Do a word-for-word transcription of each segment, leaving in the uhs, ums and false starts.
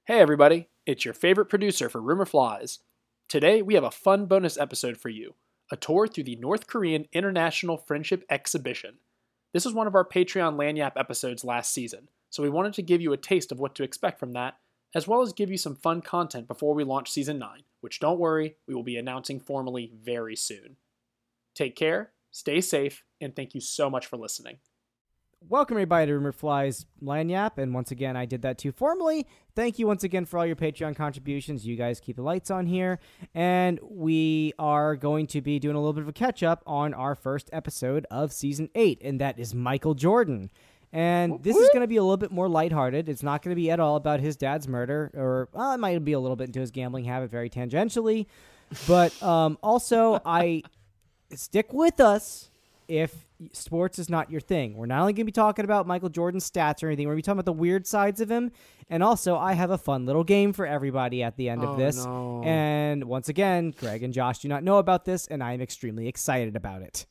Hey everybody, it's your favorite producer for Rumor Flies. Today we have a fun bonus episode for you, a tour through the North Korean International Friendship Exhibition. This was one of our Patreon Lagniappe episodes last season, so we wanted to give you a taste of what to expect from that, as well as give you some fun content before we launch Season nine, which don't worry, we will be announcing formally very soon. Take care, stay safe, and thank you so much for listening. Welcome everybody to Rumor Flies Lagniappe, and once again I did that too formally. Thank you once again for all your Patreon contributions. You guys keep the lights on here, and we are going to be doing a little bit of a catch-up on our first episode of Season eight, and that is Michael Jordan. And this is going to be a little bit more lighthearted. It's not going to be at all about his dad's murder, or well, it might be a little bit into his gambling habit very tangentially, but um, also I stick with us if sports is not your thing. We're not only going to be talking about Michael Jordan's stats or anything, we're going to be talking about the weird sides of him. And also, I have a fun little game for everybody at the end Oh, of this. no. And once again, Greg and Josh do not know about this, and I am extremely excited about it.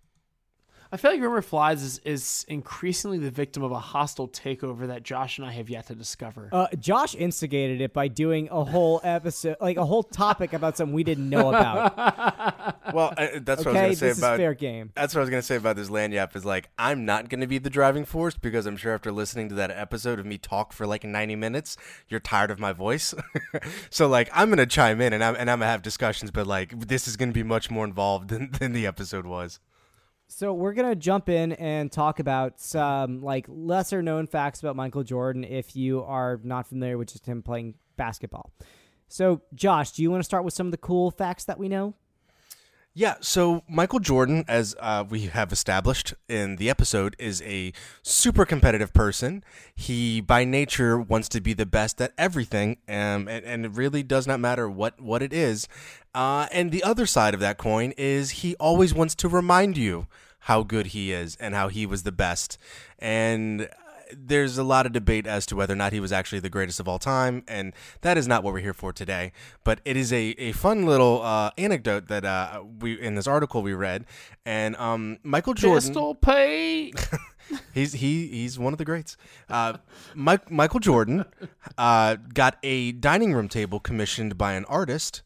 I feel like Rumor Flies is, is increasingly the victim of a hostile takeover that Josh and I have yet to discover. Uh, Josh instigated it by doing a whole episode, like a whole topic about something we didn't know about. Well, I, that's what I was Okay, going to say this is about fair game. That's what I was going to say about this Lagniappe is like I'm not going to be the driving force because I'm sure after listening to that episode of me talk for like ninety minutes, you're tired of my voice. So like I'm going to chime in and I'm and I'm going to have discussions, but like this is going to be much more involved than, than the episode was. So we're going to jump in and talk about some like lesser known facts about Michael Jordan if you are not familiar with just him playing basketball. So Josh, do you want to start with some of the cool facts that we know? Yeah, so Michael Jordan, as uh, we have established in the episode, is a super competitive person. He, by nature, wants to be the best at everything, um, and, and it really does not matter what, what it is. Uh, and the other side of that coin is he always wants to remind you how good he is and how he was the best. And there's a lot of debate as to whether or not he was actually the greatest of all time, and that is not what we're here for today. But it is a, a fun little uh, anecdote that uh, we in this article we read, and um, Michael Jordan. Pistol Pete. he's he he's one of the greats. Uh, Mike, Michael Jordan uh, got a dining room table commissioned by an artist,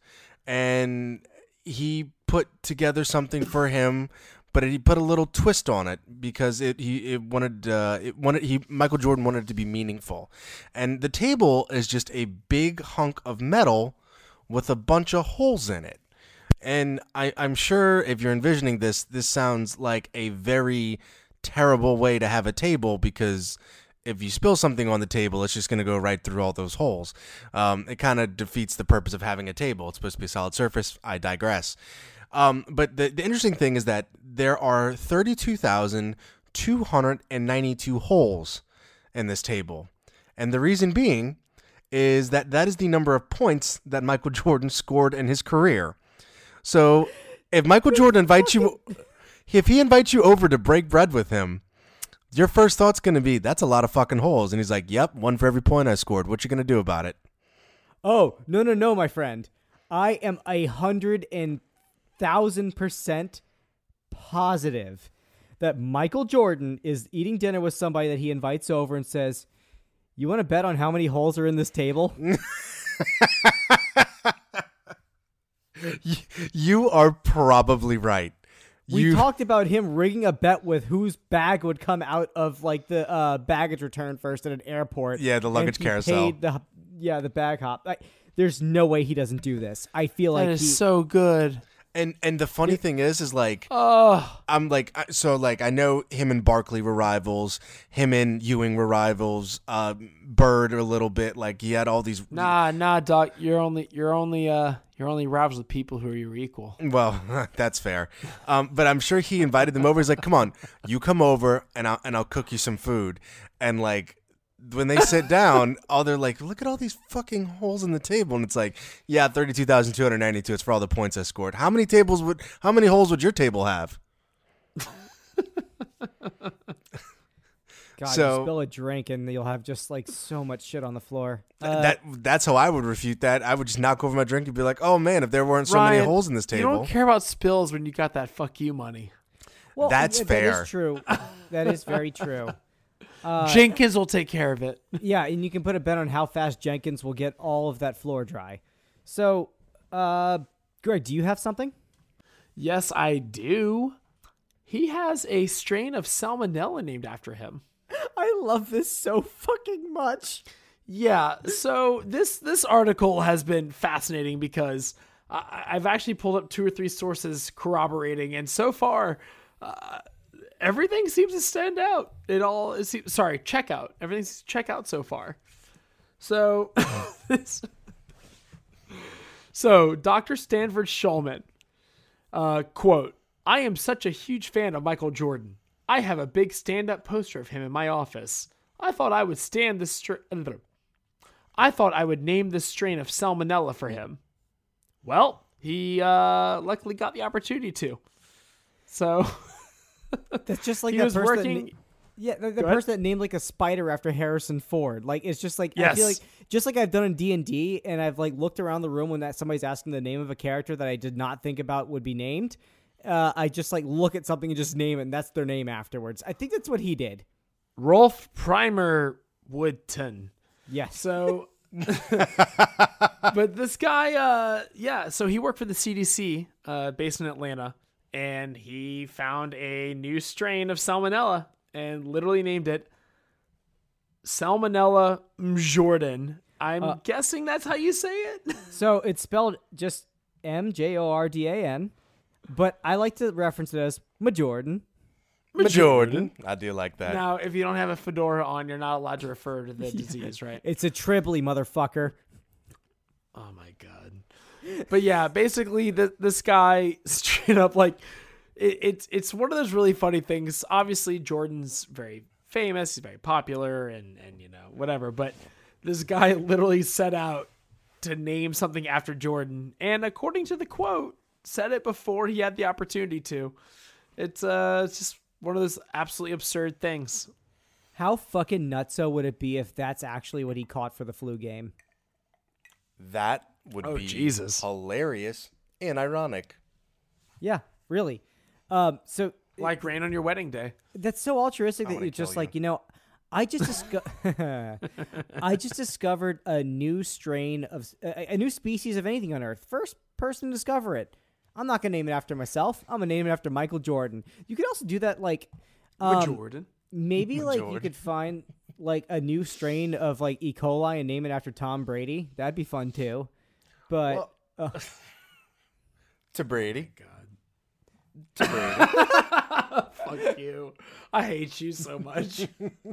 and he put together something for him. But he put a little twist on it because it he it wanted uh, it wanted he Michael Jordan wanted it to be meaningful, and the table is just a big hunk of metal with a bunch of holes in it. And I, I'm sure if you're envisioning this, this sounds like a very terrible way to have a table because if you spill something on the table, it's just going to go right through all those holes. Um, it kind of defeats the purpose of having a table. It's supposed to be a solid surface. I digress. Um, but the, the interesting thing is that there are thirty-two thousand two hundred ninety-two holes in this table. And the reason being is that that is the number of points that Michael Jordan scored in his career. So if Michael Jordan invites you, if he invites you over to break bread with him, your first thought's going to be, that's a lot of fucking holes. And he's like, yep, one for every point I scored. What you going to do about it? Oh, no, no, no, my friend. I am a hundred and thousand percent positive that Michael Jordan is eating dinner with somebody that he invites over and says, you want to bet on how many holes are in this table? You are probably right. We you... talked about him rigging a bet with whose bag would come out of like the uh, baggage return first at an airport. Yeah, the luggage and he carousel. Paid the, yeah, the bag hop. I, there's no way he doesn't do this. I feel That like is he, so good. And and the funny thing is, is like, Oh, I'm like, I- so like, I know him and Barkley were rivals. Him and Ewing were rivals. Uh, Bird a little bit. Like he had all these. nah, nah, Doc. You're only, you're only, uh, you're only rivals with people who are your equal. Well, that's fair. Um, but I'm sure he invited them over. He's like, come on, you come over and I'll and I'll cook you some food. And like, when they sit down, all they're like, look at all these fucking holes in the table. And it's like, yeah, thirty-two thousand two hundred ninety-two. It's for all the points I scored. How many tables would, how many holes would your table have? God, So- you spill a drink and you'll have just like so much shit on the floor. Uh, that That's how I would refute that. I would just knock over my drink and be like, oh man, if there weren't so Ryan, many holes in this You table. don't care about spills when you got that fuck you money. well, that's that fair. is true. That is very true. Uh, Jenkins will take care of it. Yeah, and you can put a bet on how fast Jenkins will get all of that floor dry. So, uh, Greg, do you have something? Yes, I do. He has a strain of salmonella named after him. I love this so fucking much. Yeah, so this this article has been fascinating because I, I've actually pulled up two or three sources corroborating, and so far, uh, everything seems to stand out. It all is, sorry, check out. Everything's check out so far. So, this, so Doctor Stanford Shulman, uh, quote, "I am such a huge fan of Michael Jordan. I have a big stand-up poster of him in my office. I thought I would stand this str- I thought I would name this strain of salmonella for him. Well, he uh, luckily got the opportunity to. So that's just like he that was person working. That, yeah, the, the person that named like a spider after Harrison Ford. Like it's just like Yes. I feel like just like I've done in D and D, and I've like looked around the room when that somebody's asking the name of a character that I did not think about would be named. Uh, I just like look at something and just name it, and that's their name afterwards. I think that's what he did. Rolf Primer Woodton. Yes. So, but this guy, uh, yeah, so he worked for the C D C uh, based in Atlanta, and he found a new strain of salmonella and literally named it Salmonella Jordan. I'm Uh, guessing that's how you say it. So it's spelled just M J O R D A N, but I like to reference it as Majordan. Jordan. I do like that. Now, if you don't have a fedora on, you're not allowed to refer to the disease, right? It's a Tribly, motherfucker. Oh my god! But yeah, basically, the, this guy straight up like it, it's it's one of those really funny things. Obviously, Jordan's very famous, he's very popular, and and you know whatever. But this guy literally set out to name something after Jordan, and according to the quote, said it before he had the opportunity to. It's uh, it's just one of those absolutely absurd things. How fucking nutso would it be if that's actually what he caught for the flu game? That would Oh, be Jesus. hilarious and ironic. Yeah, really. Um, so Like rain on your wedding day. that's so altruistic I that wanna you're just kill like, you know, I just disco- I just discovered a new strain of a, a new species of anything on Earth. First person to discover it. I'm not gonna name it after myself. I'm gonna name it after Michael Jordan. You could also do that, like um, Jordan. maybe like you Jordan. could find like a new strain of like E. coli and name it after Tom Brady. That'd be fun too. But Well- uh, To Brady. God. To Brady. Fuck you. I hate you so much.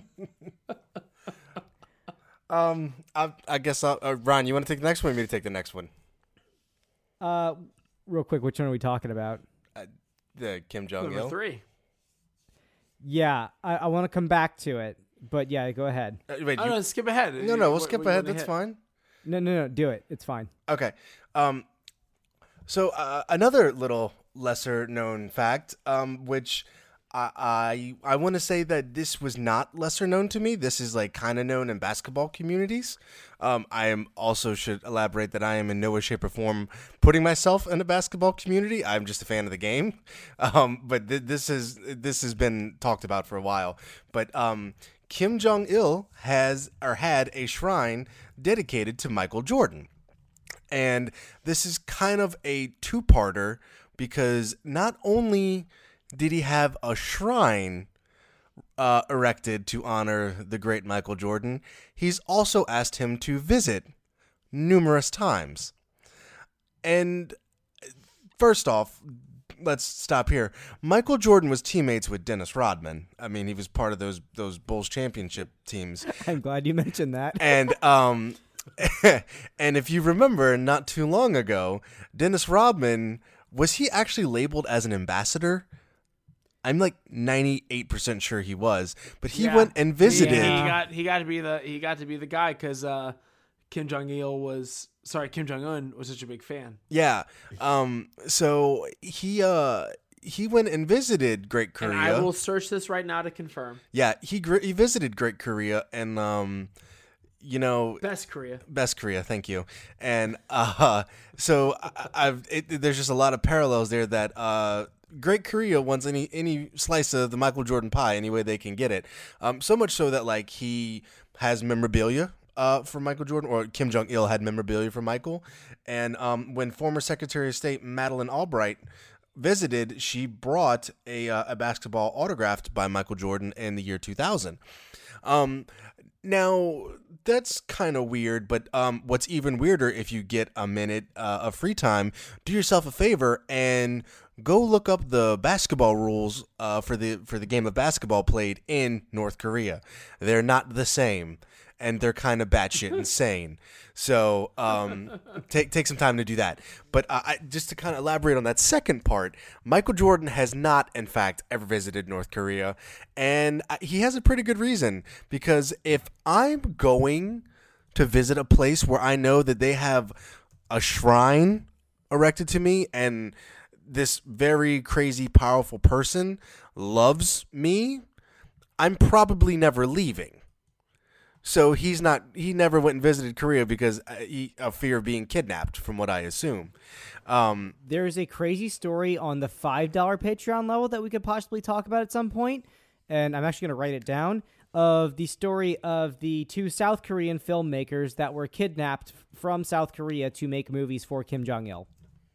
um, I, I guess I'll, uh, Ryan, you want to take the next one? Or me to take the next one? uh, real quick, which one are we talking about? The Kim Jong Number Il. three. Yeah, I, I want to come back to it, but yeah, go ahead. Uh, wait, Oh, you, no, skip ahead. no, no, we'll What- skip what you ahead. wanna That's hit? fine. No, no, no, do it. It's fine. Okay. Um, so uh, another little lesser known fact, um, which I I, I want to say that this was not lesser known to me. This is like kind of known in basketball communities. Um, I am also should elaborate that I am in no way, shape, or form putting myself in a basketball community. I'm just a fan of the game. Um, but th- this is this has been talked about for a while. But um, Kim Jong Il has or had a shrine dedicated to Michael Jordan. And this is kind of a two-parter because not only did he have a shrine uh, erected to honor the great Michael Jordan, he's also asked him to visit numerous times. And first off, let's stop here. Michael Jordan was teammates with Dennis Rodman. I mean, he was part of those those Bulls championship teams. I'm glad you mentioned that. And um and if you remember not too long ago, Dennis Rodman, was he actually labeled as an ambassador? I'm like ninety-eight percent sure he was, but he Yeah. went and visited. He, he Yeah. got he got to be the he got to be the guy because uh, Kim Jong Il was sorry Kim Jong Un was such a big fan. Yeah. Um so he uh he went and visited Great Korea. And I will search this right now to confirm. Yeah, he gr- he visited Great Korea and um you know Best Korea. Best Korea, thank you. And uh, so I, I've it, there's just a lot of parallels there that uh, Great Korea wants any any slice of the Michael Jordan pie any way they can get it. Um, so much so that like he has memorabilia uh, for Michael Jordan, or Kim Jong Il had memorabilia for Michael. And um, when former Secretary of State Madeleine Albright visited, she brought a uh, a basketball autographed by Michael Jordan in the year two thousand. Um, now that's kind of weird, but um, what's even weirder, if you get a minute uh, of free time, do yourself a favor and go look up the basketball rules uh, for the for the game of basketball played in North Korea. They're not the same, and they're kind of batshit insane. So um, take take some time to do that. But uh, I, just to kind of elaborate on that second part, Michael Jordan has not, in fact, ever visited North Korea, and he has a pretty good reason. Because if I'm going to visit a place where I know that they have a shrine erected to me, and this very crazy, powerful person loves me, I'm probably never leaving. So he's not. He never went and visited Korea because he, of fear of being kidnapped, from what I assume. Um, There is a crazy story on the five dollar Patreon level that we could possibly talk about at some point, and I'm actually going to write it down, of the story of the two South Korean filmmakers that were kidnapped from South Korea to make movies for Kim Jong-il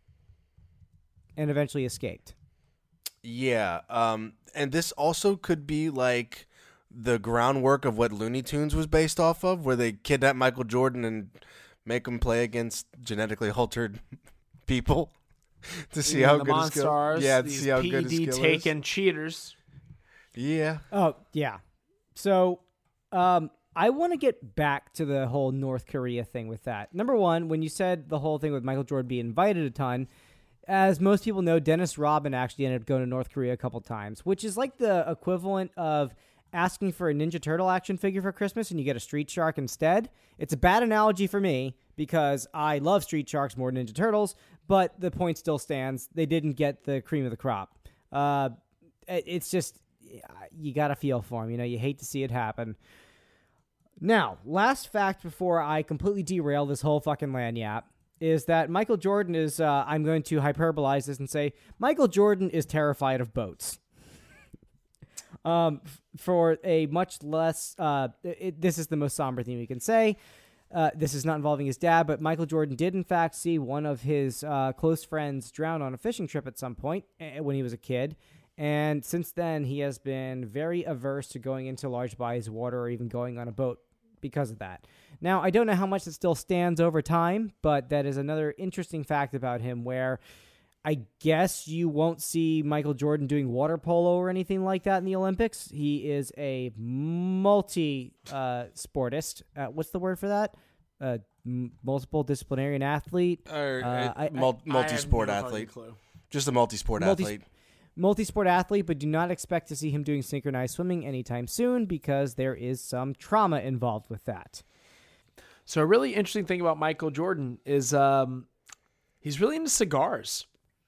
and eventually escaped. yeah, um, and this also could be like the groundwork of what Looney Tunes was based off of, where they kidnap Michael Jordan and make him play against genetically altered people to see how the good his skill. Monstars, Yeah, to these see how P good his D skill is. taken cheaters. Yeah. Oh, yeah. So um, I want to get back to the whole North Korea thing with that. Number one, when you said the whole thing with Michael Jordan being invited a ton, as most people know, Dennis Rodman actually ended up going to North Korea a couple times, which is like the equivalent of asking for a Ninja Turtle action figure for Christmas and you get a Street Shark instead. It's a bad analogy for me because I love Street Sharks more than Ninja Turtles, but the point still stands. They didn't get the cream of the crop. Uh, it's just, you got to feel for them. You know, you hate to see it happen. Now, last fact before I completely derail this whole fucking lanyap is that Michael Jordan is, uh, I'm going to hyperbolize this and say, Michael Jordan is terrified of boats. Um, f- for a much less, uh, it, this is the most somber thing we can say. Uh, this is not involving his dad, but Michael Jordan did in fact see one of his uh, close friends drown on a fishing trip at some point uh, when he was a kid. And since then, he has been very averse to going into large bodies of water or even going on a boat because of that. Now, I don't know how much it still stands over time, but that is another interesting fact about him where I guess you won't see Michael Jordan doing water polo or anything like that in the Olympics. He is a multi-sportist. Uh, uh, what's the word for that? Uh, m- multiple disciplinarian athlete. Or Uh, I- I- mul- multi-sport I have no athlete. fucking clue. Just a multi-sport Multi- athlete. Multi-sport athlete, but do not expect to see him doing synchronized swimming anytime soon because there is some trauma involved with that. So a really interesting thing about Michael Jordan is um, he's really into cigars.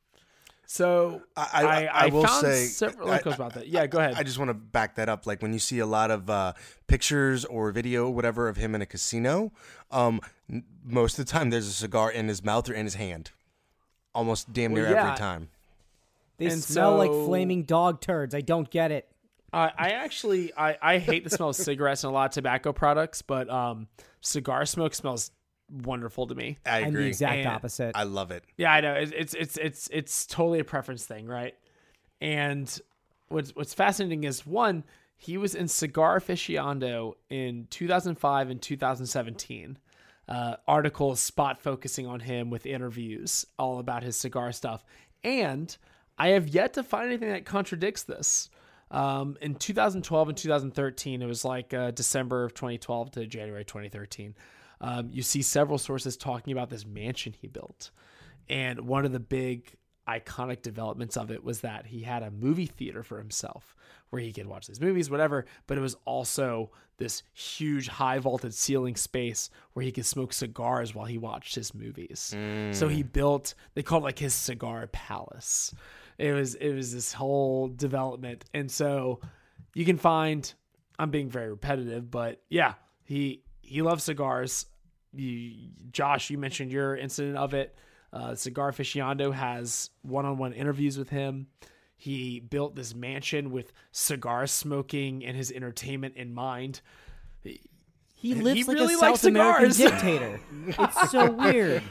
So I, I, I, I will found say several I- articles about that. Yeah, go ahead. I just want to back that up. Like when you see a lot of uh, pictures or video or whatever of him in a casino, um, n- most of the time there's a cigar in his mouth or in his hand. Almost damn near Well, yeah. every time. They And smell like so- flaming dog turds. I don't get it. I, I actually I, I hate the smell of cigarettes and a lot of tobacco products, but um, cigar smoke smells wonderful to me. I I'm the agree. exact And opposite. I love it. Yeah, I know. It's it's it's it's it's totally a preference thing, right? And what's what's fascinating is one, he was in Cigar Aficionado in two thousand five and two thousand seventeen. Uh, articles spot focusing on him with interviews all about his cigar stuff. And I have yet to find anything that contradicts this. Um, in two thousand twelve and two thousand thirteen, it was like uh, December of twenty twelve to January twenty thirteen. Um, you see several sources talking about this mansion he built. And one of the big iconic developments of it was that he had a movie theater for himself where he could watch these movies, whatever. But it was also this huge high vaulted ceiling space where he could smoke cigars while he watched his movies. Mm. So he built, they called it like his cigar palace. It was, it was this whole development. And so you can find, I'm being very repetitive, but yeah, he, he loves cigars. You, Josh, you mentioned your incident of it. Uh, Cigar Aficionado has one-on-one interviews with him. he built this mansion with cigar smoking and his entertainment in mind. He lives He like really a likes South American cigars. dictator. It's so weird.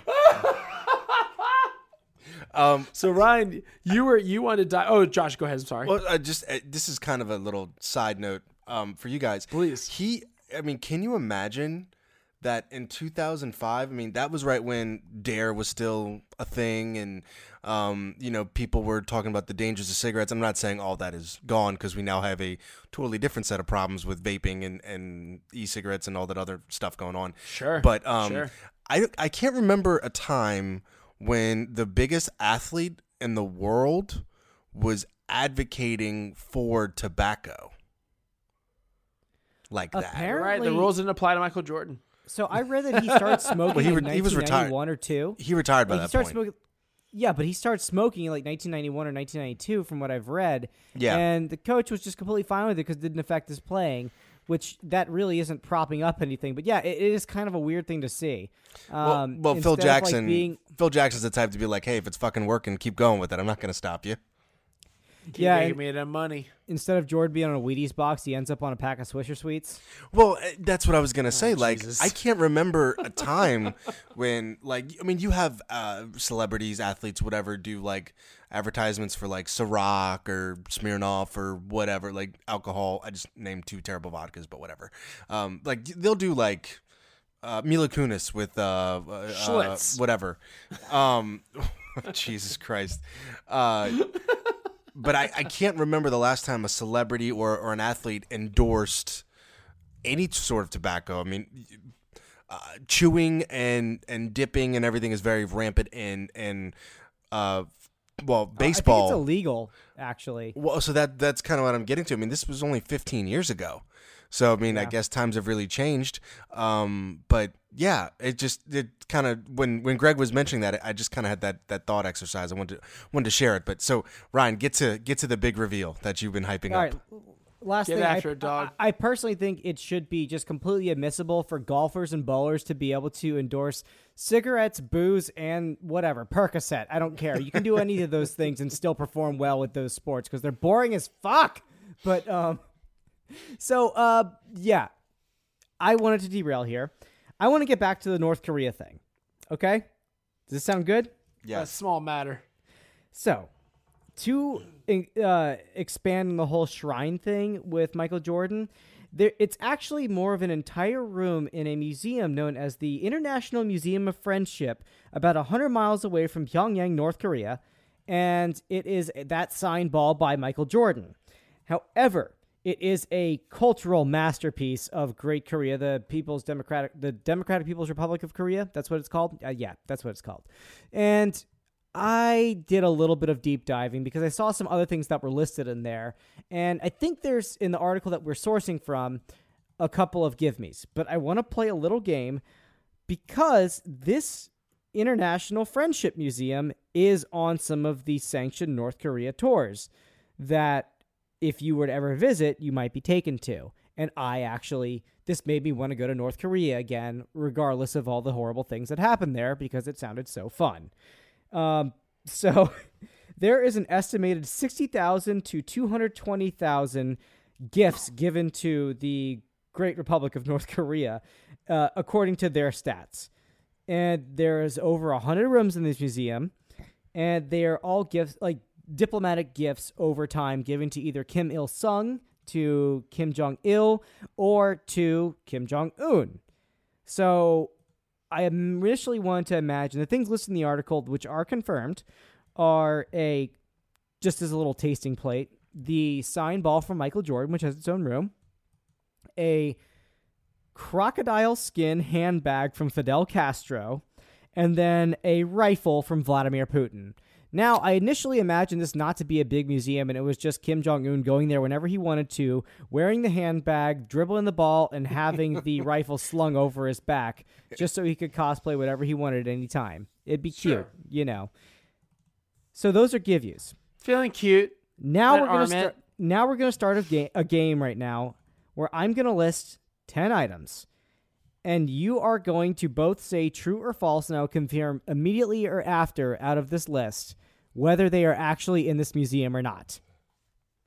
Um, So Ryan, you were you wanted to die. Oh, Josh, go ahead. I'm sorry. well, I just uh, this is kind of a little side note um, for you guys. Please. He, I mean, can you imagine that in two thousand five? I mean, that was right when Dare was still a thing, and um, you know, people were talking about the dangers of cigarettes. I'm not saying all that is gone because we now have a totally different set of problems with vaping and, and e-cigarettes and all that other stuff going on. Sure. But um, Sure. I I can't remember a time when the biggest athlete in the world was advocating for tobacco like that. Apparently, Right. The rules didn't apply to Michael Jordan. So I read that he started smoking Well, he in re- he was nineteen ninety-one retired. or two. He retired by Like, he that started point. smoking. Yeah, but he started smoking in like nineteen ninety-one or nineteen ninety-two, from what I've read. Yeah. And the coach was just completely fine with it because it didn't affect his playing, which that really isn't propping up anything. But yeah, it, it is kind of a weird thing to see. Well, Um, well Phil instead of, like, Jackson. being, Phil Jackson's the type to be like, "Hey, if it's fucking working, keep going with it. I'm not going to stop you." Keep Yeah, making and- me that money. instead of Jordan being on a Wheaties box, he ends up on a pack of Swisher Sweets. Well, uh, that's what I was gonna say. Like, Jesus. I can't remember a time when, like, I mean, you have uh, celebrities, athletes, whatever, do like advertisements for like Ciroc or Smirnoff or whatever, like alcohol. I just named two terrible vodkas, but whatever. Um, like they'll do like uh, Mila Kunis with uh, uh, uh, Schlitz. whatever. Um, Jesus Christ. Uh, but I, I can't remember the last time a celebrity or, or an athlete endorsed any sort of tobacco. I mean, uh, chewing and, and dipping and everything is very rampant in in uh, well, baseball. I think it's illegal, actually. Well, so that that's kind of what I'm getting to. I mean, this was only fifteen years ago. So, I mean, I Yeah. guess times have really changed. Um, but yeah, it just, it kind of, when, when Greg was mentioning that, I just kind of had that, that thought exercise. I wanted to, wanted to share it. But so, Ryan, get to, get to the big reveal that you've been hyping All up. right. Last Get thing, after I, it, dog. I, I personally think it should be just completely admissible for golfers and bowlers to be able to endorse cigarettes, booze, and whatever, Percocet. I don't care. You can do any of those things and still perform well with those sports because they're boring as fuck. But um, so uh, yeah, I wanted to derail here. I want to get back to the North Korea thing. Okay, does this sound good? A Yes. small matter. So, to uh, expand on the whole shrine thing with Michael Jordan, there, it's actually more of an entire room in a museum known as the International Museum of Friendship, about one hundred miles away from Pyongyang, North Korea, and it is that signed ball by Michael Jordan. However, it is a cultural masterpiece of Great Korea, the People's Democratic, the Democratic People's Republic of Korea. That's what it's called. Uh, yeah, that's what it's called. And I did a little bit of deep diving because I saw some other things that were listed in there. And I think there's, in the article that we're sourcing from, a couple of give me's. But I want to play a little game because this International Friendship Museum is on some of the sanctioned North Korea tours that, if you were to ever visit, you might be taken to. And I actually, this made me want to go to North Korea again, regardless of all the horrible things that happened there, because it sounded so fun. Um, so there is an estimated sixty thousand to two hundred twenty thousand gifts given to the Great Republic of North Korea, uh, according to their stats. And there's over one hundred rooms in this museum, and they are all gifts, like diplomatic gifts over time, given to either Kim Il-sung, to Kim Jong-il, or to Kim Jong-un. So I initially wanted to imagine the things listed in the article, which are confirmed, are a, just as a little tasting plate, the signed ball from Michael Jordan, which has its own room, a crocodile skin handbag from Fidel Castro, and then a rifle from Vladimir Putin. Now, I initially imagined this not to be a big museum, and it was just Kim Jong-un going there whenever he wanted to, wearing the handbag, dribbling the ball, and having the rifle slung over his back, just so he could cosplay whatever he wanted at any time. It'd be cute, Sure. you know. So those are give yous. Feeling cute. Now That we're gonna armament. start. Now we're gonna start a game, a game right now, where I'm gonna list ten items, and you are going to both say true or false, and I'll confirm immediately or after out of this list whether they are actually in this museum or not.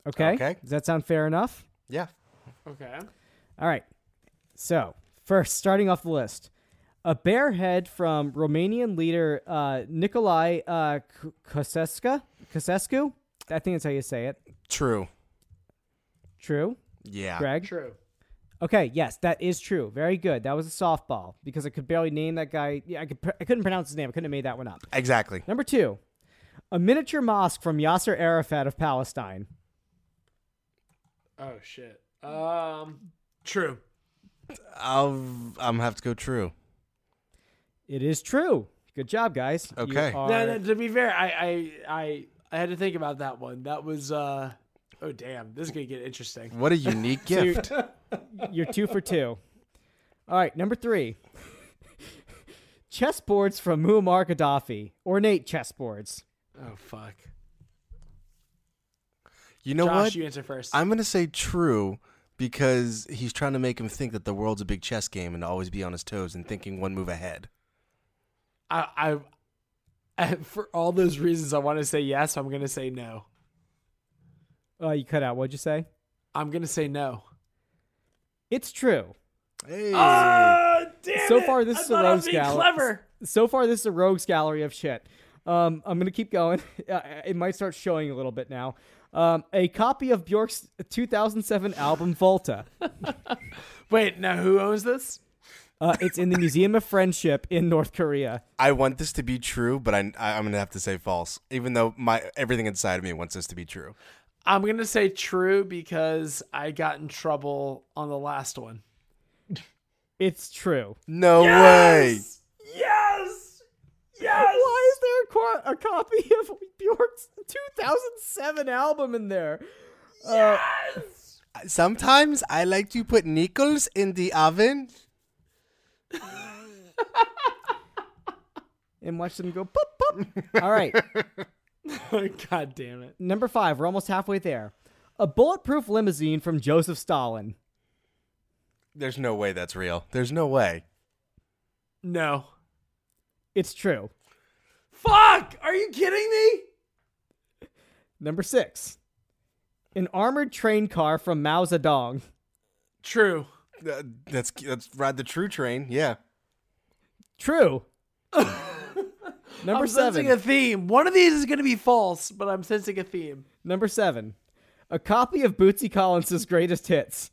Okay? Okay. Does that sound fair enough? Yeah. Okay. All right. So, first, starting off the list, a bear head from Romanian leader uh, Nicolae uh, Cosescu. Cosescu? I think that's how you say it. True. True? Yeah. Greg? True. Okay, yes, that is true. Very good. That was a softball because I could barely name that guy. Yeah, I, could, I couldn't pronounce his name. I couldn't have made that one up. Exactly. Number two, a miniature mosque from Yasser Arafat of Palestine. Oh shit. Um. True. I'll. I'm gonna have to go true. It is true. Good job, guys. You Okay. are- No, no, to be fair, I, I, I, I had to think about that one. That was. uh Oh damn, this is gonna get interesting. What a unique So you're- gift. You're two for two. All right, number three. Chessboards from Muammar Gaddafi. Ornate chessboards. Oh fuck. You know Josh, what? you answer first. I'm gonna say true because he's trying to make him think that the world's a big chess game and to always be on his toes and thinking one move ahead. I, I, I, for all those reasons, I want to say yes. I'm gonna say no. Oh, you cut out. What'd you say? I'm gonna say no. It's true. Hey. Oh, damn So it. far, this I is a thought I was rogues being gallery. clever. So far, this is a rogues gallery of shit. Um, I'm gonna keep going. Uh, it might start showing a little bit now. Um, a copy of Bjork's two thousand seven album Volta. Wait, now who owns this? Uh, it's in the Museum of Friendship in North Korea. I want this to be true, but I, I I'm gonna have to say false, even though my everything inside of me wants this to be true. I'm gonna say true because I got in trouble on the last one. It's true. No way. Yes! Yes! Why is there a, co- a copy of Bjork's two thousand seven album in there? Uh, Yes! Sometimes I like to put nickels in the oven. and watch them go pop pop. All right. God damn it. Number five. We're almost halfway there. A bulletproof limousine from Joseph Stalin. There's no way that's real. There's no way. No. It's true. Fuck! Are you kidding me? Number six. An armored train car from Mao Zedong. True. Uh, that's that's ride the true train. Yeah. True. Number I'm seven. sensing a theme. One of these is going to be false, but I'm sensing a theme. Number seven. A copy of Bootsy Collins' greatest hits.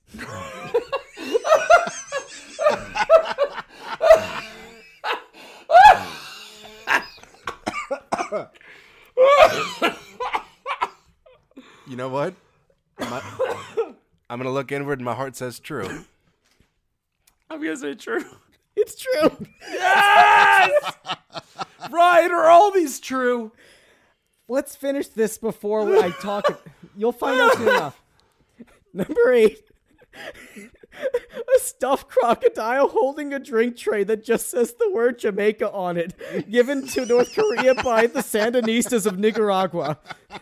You know what? My, I'm gonna look inward, and my heart says true. I'm going to say true. It's true. Yes! Ryan, are all these true? Let's finish this before I talk. You'll find out soon enough. Number eight. A stuffed crocodile holding a drink tray that just says the word Jamaica on it, given to North Korea by the Sandinistas of Nicaragua.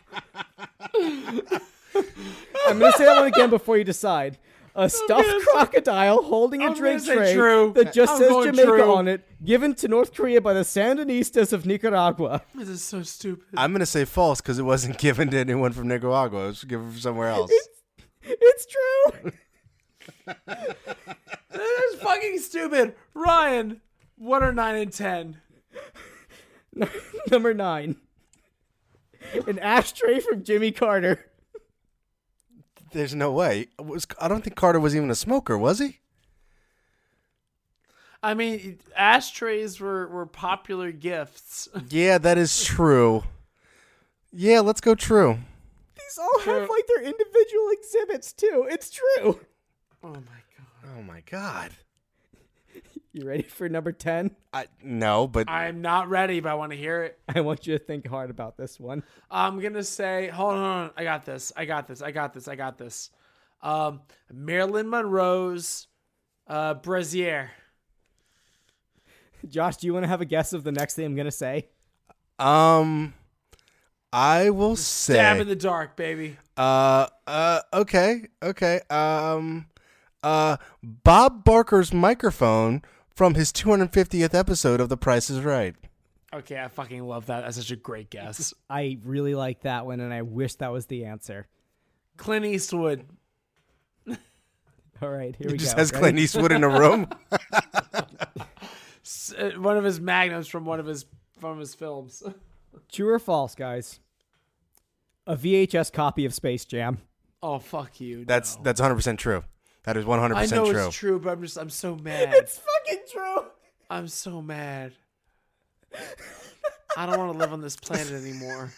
I'm going to say that one again before you decide. A stuffed gonna say- crocodile holding a I'm drink gonna say tray true. that just I'm says going Jamaica true. on it, given to North Korea by the Sandinistas of Nicaragua. This is so stupid. I'm gonna say false because it wasn't given to anyone from Nicaragua. It was given from somewhere else. It's true. This is fucking stupid. Ryan, what are nine and ten? Number nine. An ashtray from Jimmy Carter. There's no way. It was I don't think Carter was even a smoker, was he? I mean, ashtrays were, were popular gifts. Yeah, that is true. Yeah, let's go true. These all have like their individual exhibits too. It's true. Oh my god. Oh my god. You ready for number ten? I no, but I'm not ready, but I want to hear it. I want you to think hard about this one. I'm gonna say, hold on, hold on, I got this, I got this, I got this, I got this. Um, Marilyn Monroe's uh, brassiere. Josh, do you want to have a guess of the next thing I'm going to say? um I will say Stab in the dark, baby. Uh uh okay, okay. Um uh Bob Barker's microphone from his two hundred fiftieth episode of The Price is Right. Okay, I fucking love that. That's such a great guess. I really like that one, and I wish that was the answer. Clint Eastwood. All right, here He we just go. has Ready? Clint Eastwood in a room. S- uh, One of his magnums from one of his from his films. True or false, guys? A V H S copy of Space Jam. Oh fuck you! That's no. that's one hundred percent true. That is one hundred I percent know true. it's true, but I'm just I'm so mad. It's fucking true. I'm so mad. I don't want to live on this planet anymore.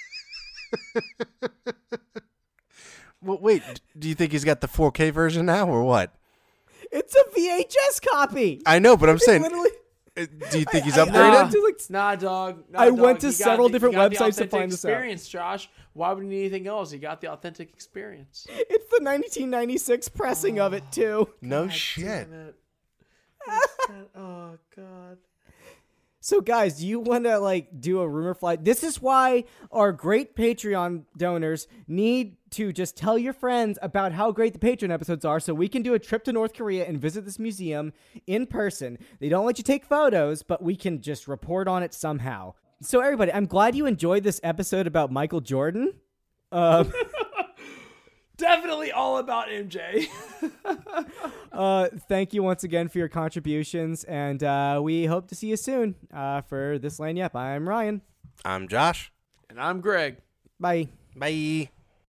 Well, wait, do you think he's got the four K version now or what? It's a V H S copy. I know, but I'm saying, Literally. uh, do you think he's I- I- upgraded? I Nah, went to, like, nah, dog. Nah, I dog. went to You got several the- different you got the websites to authentic find this out. experience, Josh. Why would you need anything else? You got the authentic experience. It's the nineteen ninety-six pressing of it too. no God shit. damn it. Oh god. So guys, do you want to like do a rumor flight? This is why our great Patreon donors need to just tell your friends about how great the Patreon episodes are so we can do a trip to North Korea and visit this museum in person. They don't let you take photos, but we can just report on it somehow. So everybody, I'm glad you enjoyed this episode about Michael Jordan. Um, Definitely all about M J. uh, thank you once again for your contributions, and uh, we hope to see you soon. Uh, for this Lagniappe, I'm Ryan. I'm Josh. And I'm Greg. Bye. Bye.